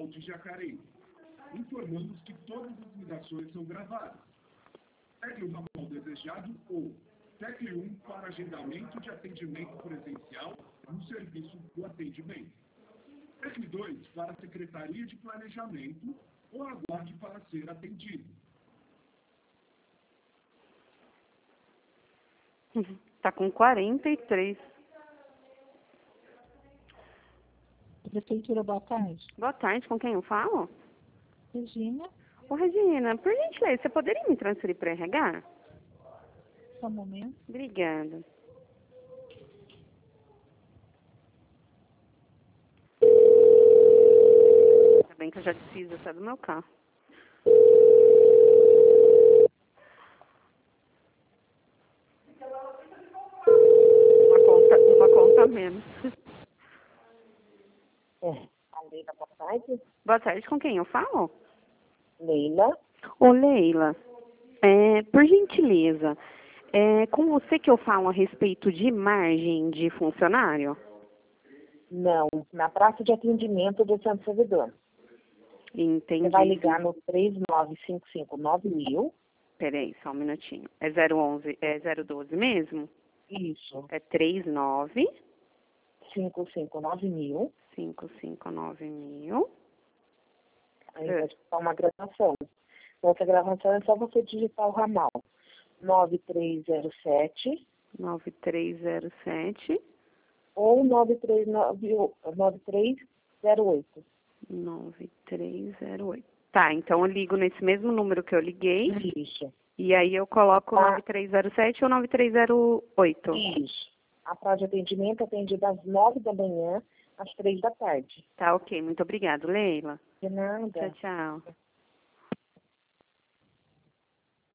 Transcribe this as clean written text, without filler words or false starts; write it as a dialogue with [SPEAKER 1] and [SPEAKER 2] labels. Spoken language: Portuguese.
[SPEAKER 1] Municipal de Jacareí. Informamos que todas as ligações são gravadas. Tecle o ramal desejado ou tecle 1 para agendamento de atendimento presencial no serviço do atendimento. Tecle 2 para a Secretaria de Planejamento ou aguarde para ser atendido.
[SPEAKER 2] Tá com 43.
[SPEAKER 3] Prefeitura, boa tarde.
[SPEAKER 2] Boa tarde, com quem eu falo?
[SPEAKER 3] Regina,
[SPEAKER 2] Ô, Regina, por gentileza, você poderia me transferir para RH?
[SPEAKER 3] só um momento.
[SPEAKER 2] Obrigada. Ainda bem que eu já desfiz até do meu carro. Uma conta menos.
[SPEAKER 4] Leila, boa tarde.
[SPEAKER 2] Boa tarde, com quem eu falo?
[SPEAKER 4] Leila,
[SPEAKER 2] Ô, Leila, por gentileza, é com você que eu falo a respeito de margem de funcionário?
[SPEAKER 4] não, na praça de atendimento do Centro Servidor.
[SPEAKER 2] Entendi.
[SPEAKER 4] Você vai ligar no 39559000.
[SPEAKER 2] Peraí, só um minutinho. É 011, é 012 mesmo?
[SPEAKER 4] Isso.
[SPEAKER 2] É 39
[SPEAKER 4] 559000.
[SPEAKER 2] 559000.
[SPEAKER 4] Aí vai digitar uma gravação. Essa gravação é só você digitar o ramal. 9307
[SPEAKER 2] 9307
[SPEAKER 4] ou 9308.
[SPEAKER 2] 9308. Tá, então eu ligo nesse mesmo número que eu liguei.
[SPEAKER 4] Isso.
[SPEAKER 2] E aí eu coloco
[SPEAKER 4] Tá.
[SPEAKER 2] 9307 ou 9308.
[SPEAKER 4] Isso. A praça de atendimento atende das 9 da manhã às 3 da tarde.
[SPEAKER 2] Tá, ok. Muito obrigada, Leila.
[SPEAKER 4] De nada.
[SPEAKER 2] Tchau, tchau.